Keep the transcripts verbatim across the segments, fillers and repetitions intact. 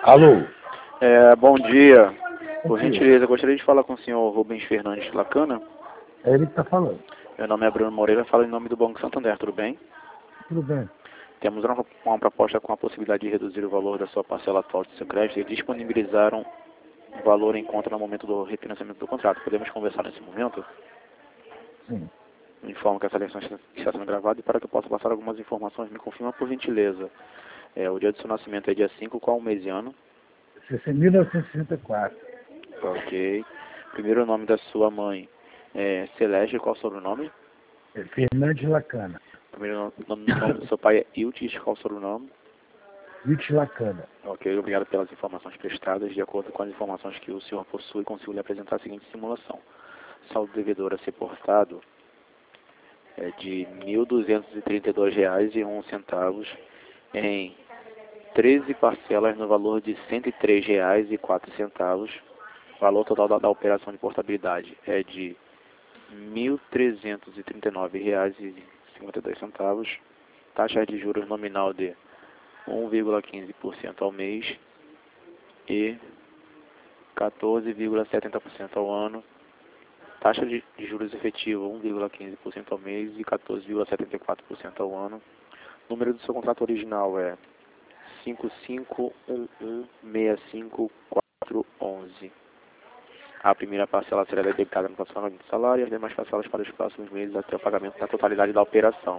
Alô? É, bom dia. Por Bom dia. gentileza, eu gostaria de falar com o senhor Rubens Fernandes Lacana. É ele que está falando. Meu nome é Bruno Moreira, falo em nome do Banco Santander, tudo bem? Tudo bem. Temos uma, uma proposta com a possibilidade de reduzir o valor da sua parcela atual de seu crédito e disponibilizaram um valor em conta no momento do refinanciamento do contrato. Podemos conversar nesse momento? Sim. Me informo que essa ligação está sendo gravada e para que eu possa passar algumas informações, me confirma por gentileza. É, o dia do seu nascimento é dia cinco, qual mês e ano? mil novecentos e sessenta e quatro. Ok. Primeiro nome da sua mãe é Celeste, qual o sobrenome? É Fernandes Lacana. Primeiro nome, nome do seu pai é Iltis, qual o sobrenome? Iltis Lacana. Ok, obrigado pelas informações prestadas. De acordo com as informações que o senhor possui, consigo lhe apresentar a seguinte simulação. Saldo devedor a ser portado é de mil duzentos e trinta e dois reais e um centavos em treze parcelas no valor de cento e três reais e quatro centavos. O valor total da, da operação de portabilidade é de mil trezentos e trinta e nove reais e cinquenta e dois centavos. Taxa de juros nominal de um vírgula quinze por cento ao mês e quatorze vírgula setenta por cento ao ano. Taxa de, de juros efetiva um vírgula quinze por cento ao mês e quatorze vírgula setenta e quatro por cento ao ano. O número do seu contrato original é cinco cinco um um seis cinco quatro um um. A primeira parcela será debitada no próximo pagamento do salário e as demais parcelas para os próximos meses até o pagamento da totalidade da operação.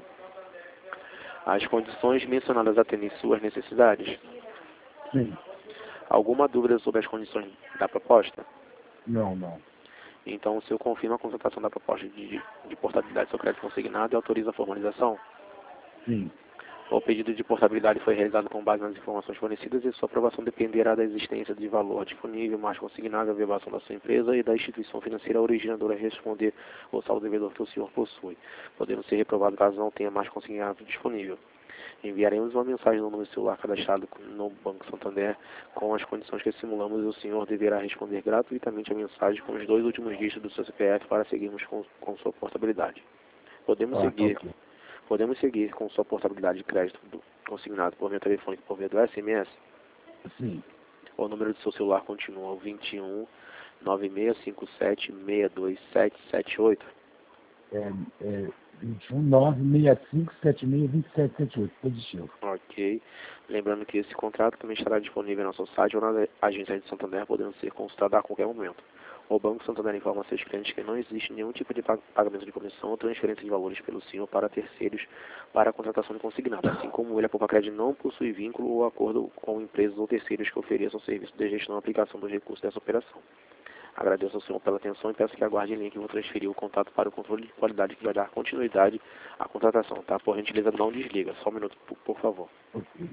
As condições mencionadas atendem suas necessidades? Sim. Alguma dúvida sobre as condições da proposta? Não, não. Então, o senhor confirma a contratação da proposta de, de portabilidade do seu crédito consignado e autoriza a formalização? Sim. O pedido de portabilidade foi realizado com base nas informações fornecidas e sua aprovação dependerá da existência de valor disponível, mais consignável, a verbação da sua empresa e da instituição financeira originadora a responder ao saldo devedor que o senhor possui, podendo ser reprovado caso não tenha mais consignável disponível. Enviaremos uma mensagem no número de celular cadastrado no Banco Santander com as condições que simulamos e o senhor deverá responder gratuitamente a mensagem com os dois últimos dígitos do seu C P F para seguirmos com, com sua portabilidade. Podemos Ah, tá seguir ok. Podemos seguir com sua portabilidade de crédito do, consignado por via telefônica e por via do S M S. Sim. O número do seu celular continua o vinte e um, nove seis cinco sete, seis dois sete sete oito. É, é vinte e um, nove seis cinco sete seis dois sete sete oito. Positivo. Ok. Lembrando que esse contrato também estará disponível no nosso site ou na agência de Santander, podendo ser consultado a qualquer momento. O Banco Santander informa a seus clientes que não existe nenhum tipo de pagamento de comissão ou transferência de valores pelo senhor para terceiros para a contratação de consignado, assim como ele, a Poupa-Crédito não possui vínculo ou acordo com empresas ou terceiros que ofereçam serviço de gestão e aplicação dos recursos dessa operação. Agradeço ao senhor pela atenção e peço que aguarde em linha que vou transferir o contato para o controle de qualidade que vai dar continuidade à contratação, tá? Por gentileza, não desliga. Só um minuto, por, por favor. Ok.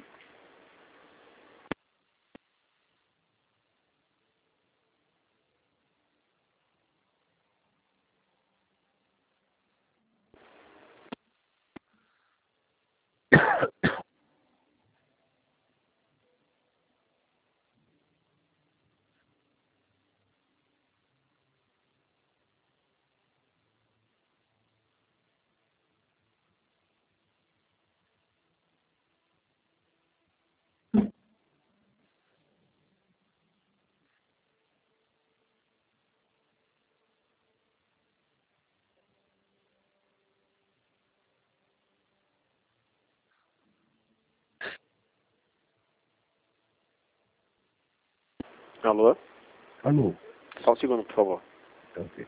Alô? Alô? Só um segundo, por favor. Tá ok.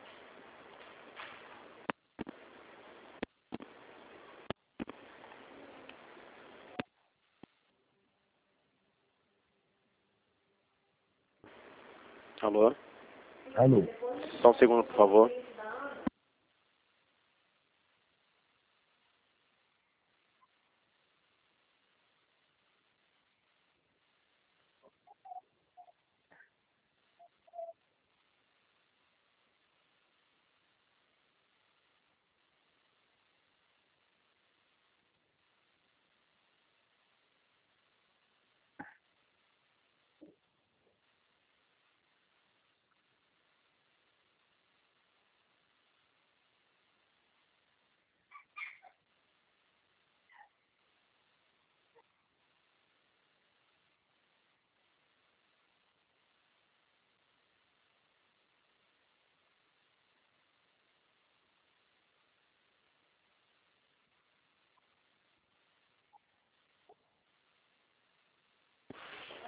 Alô? Alô? Só um segundo, por favor.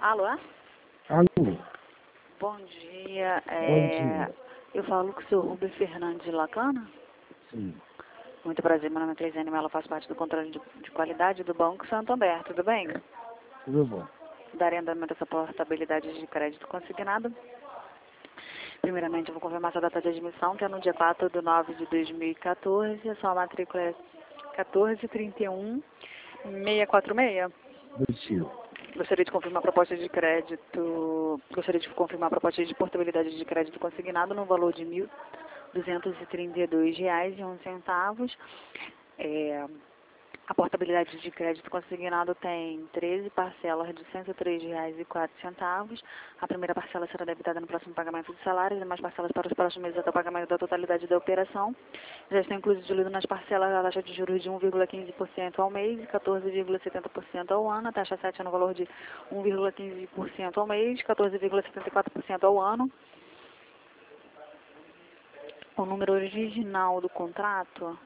Alô? Alô? Bom dia. É, Bom dia. Eu falo com o senhor Rubem Fernandes Lacana. Sim. Muito prazer, meu nome é Cleisiane Mello, faço parte do controle de, de qualidade do Banco Santander, tudo bem? Tudo bom. Darei andamento a essa portabilidade de crédito consignado. Primeiramente, eu vou confirmar essa data de admissão, que é no dia quatro de nove de dois mil e quatorze. A sua matrícula é quatorze trinta e um seiscentos e quarenta e seis. Positivo. Gostaria de confirmar a proposta de crédito, gostaria de confirmar a proposta de portabilidade de crédito consignado no valor de mil duzentos e trinta e dois reais e onze centavos. É, a portabilidade de crédito consignado tem treze parcelas de cento e três reais e quatro centavos. A primeira parcela será debitada no próximo pagamento de salários e demais parcelas para os próximos meses até o pagamento da totalidade da operação. Já está incluído nas parcelas a taxa de juros de um vírgula quinze por cento ao mês e quatorze vírgula setenta por cento ao ano. A taxa sete é no valor de um vírgula quinze por cento ao mês, quatorze vírgula setenta e quatro por cento ao ano. O número original do contrato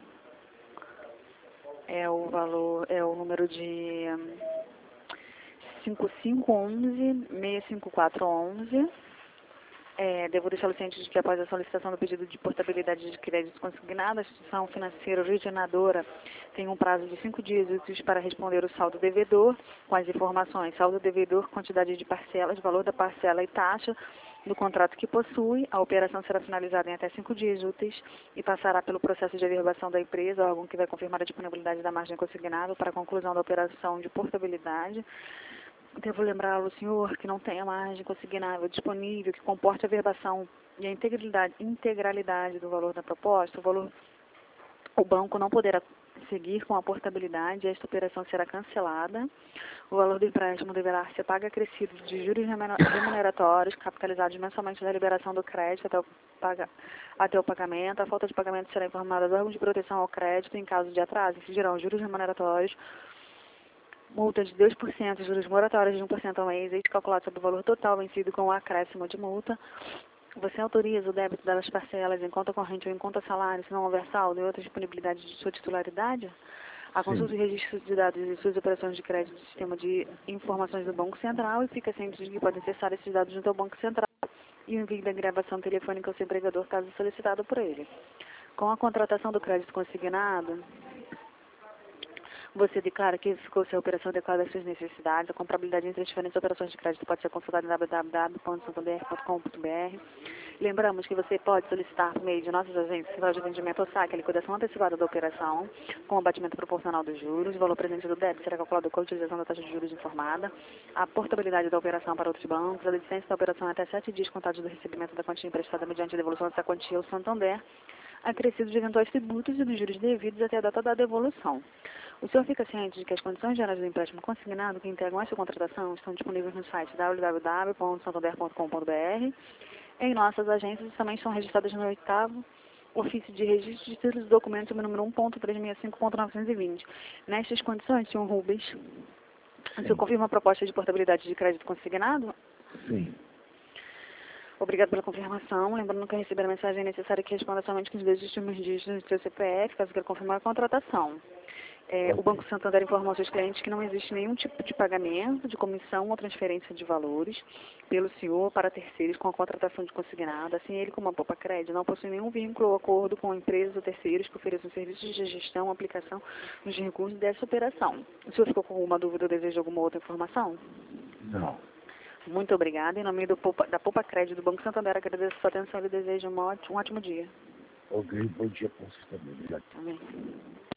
é o valor, é o número de cinco cinco um um, seis cinco quatro um um. É, devo deixá-lo ciente de que após a solicitação do pedido de portabilidade de crédito consignado, a instituição financeira originadora tem um prazo de cinco dias úteis para responder o saldo devedor com as informações: saldo devedor, quantidade de parcelas, valor da parcela e taxa do contrato que possui. A operação será finalizada em até cinco dias úteis e passará pelo processo de averbação da empresa, órgão que vai confirmar a disponibilidade da margem consignada para a conclusão da operação de portabilidade. Devo lembrá-lo, senhor, que não tem a margem consignável disponível que comporte a averbação e a integralidade, integralidade do valor da proposta. O valor, o banco não poderá seguir com a portabilidade, esta operação será cancelada. O valor do empréstimo deverá ser pago acrescido de juros remuneratórios capitalizados mensalmente da liberação do crédito até o, paga, até o pagamento. A falta de pagamento será informada do órgão de proteção ao crédito. Em caso de atraso, incidirão os juros remuneratórios, multa de dois por cento, juros moratórios de um por cento ao mês, este calculado sobre o valor total vencido com o acréscimo de multa. Você autoriza o débito das parcelas em conta corrente ou em conta salário, se não houver saldo e outra disponibilidade de sua titularidade? A consulta e registro de dados e suas operações de crédito do sistema de informações do Banco Central e fica ciente de que podem acessar esses dados junto ao Banco Central e o envio da gravação telefônica ao seu empregador, caso solicitado por ele. Com a contratação do crédito consignado, você declara que ficou sua operação adequada às suas necessidades. A comparabilidade entre as diferentes operações de crédito pode ser consultada em w w w ponto santander ponto com ponto b r. Lembramos que você pode solicitar por meio de nossas agências central de atendimento ou saque a liquidação antecipada da operação com abatimento proporcional dos juros. O valor presente do débito será calculado com a utilização da taxa de juros informada. A portabilidade da operação para outros bancos. A licença da operação é até sete dias contados do recebimento da quantia emprestada mediante a devolução dessa quantia ao Santander, acrescido de eventuais tributos e dos juros devidos até a data da devolução. O senhor fica ciente de que as condições gerais do empréstimo consignado que integram esta contratação estão disponíveis no site w w w ponto santander ponto com ponto b r. Em nossas agências também estão registradas no oitavo Ofício de Registro de Títulos e Documentos, número um ponto trezentos e sessenta e cinco ponto novecentos e vinte. Nestas condições, senhor Rubens, o senhor confirma a proposta de portabilidade de crédito consignado? Sim. Obrigado pela confirmação. Lembrando que ao receber a mensagem é necessário que responda somente com os dois últimos dígitos do seu C P F, caso queira confirmar a contratação. É, o Banco Santander informa aos seus clientes que não existe nenhum tipo de pagamento, de comissão ou transferência de valores pelo senhor para terceiros com a contratação de consignado. Assim, ele, como a Poupa Crédito, não possui nenhum vínculo ou acordo com empresas ou terceiros que ofereçam serviços de gestão ou aplicação dos recursos dessa operação. O senhor ficou com alguma dúvida ou deseja alguma outra informação? Não. Muito obrigada. Em nome do Poupa, da Poupa Crédito do Banco Santander, agradeço a sua atenção e desejo um ótimo, um ótimo dia. Ok, bom dia para você também. Obrigado. Amém.